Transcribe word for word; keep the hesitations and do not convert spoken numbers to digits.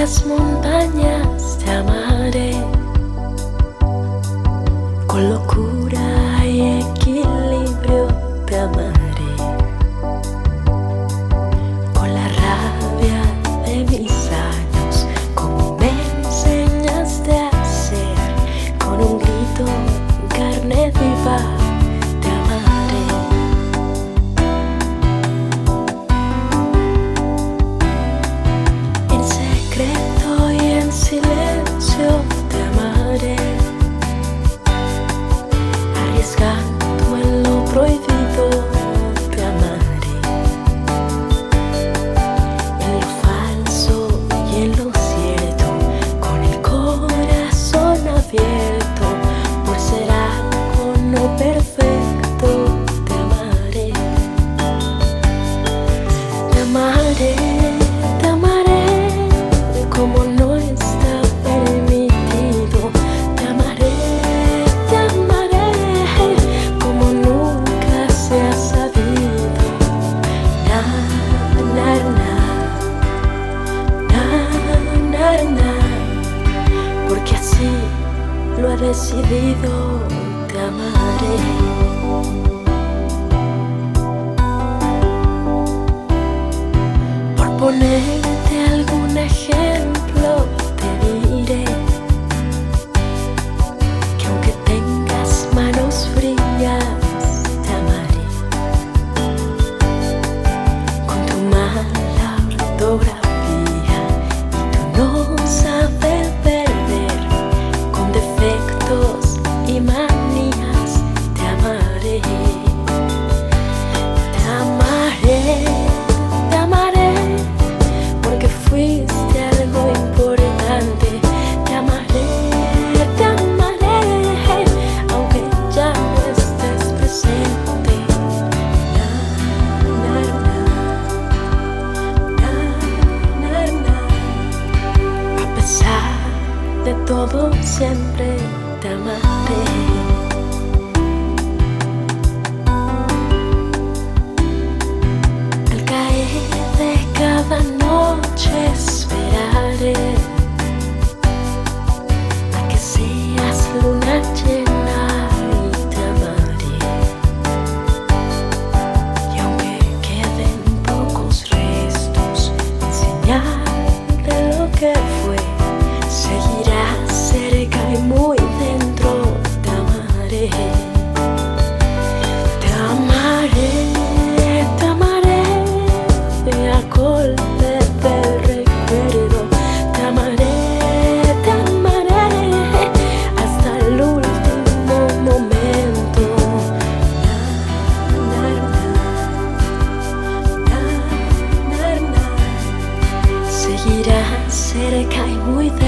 las montañas te amaré, con locura y equilibrio te amaré, con la rabia de mis años, como me enseñaste a hacer, con un grito en carne viva te amaré. En secreto y en silencio te amaré, arriesgando en lo prohibido te amaré, en lo falso y en lo cierto, con el corazón abierto, por ser algo no perfecto te amaré, te amaré, te amaré como no está permitido, te amaré, te amaré como nunca se ha sabido. Na, na, na, na, na, na, porque así lo he decidido, te amaré. Por ponerte algún ejemplo te diré que aunque tengas manos frías te amaré, con tu mala ortografía y tu no saber perder, con defectos y manías te amaré, te amaré, te amaré, porque fuiste algo importante, te amaré, te amaré, aunque ya no estés presente. Na, na, na, na, na, na. A pesar de todo siempre te amaré. Al caer de cada noche esperaré a que seas luna llena y te amaré, y aunque queden pocos restos, señal de lo que fue, seguirás cerca y muy dentro te amaré, te amaré, te amaré, a golpe de recuerdo, te amaré, te amaré, hasta el último momento. Na, na, na, na, na, na. Seguirás cerca y muy dentro.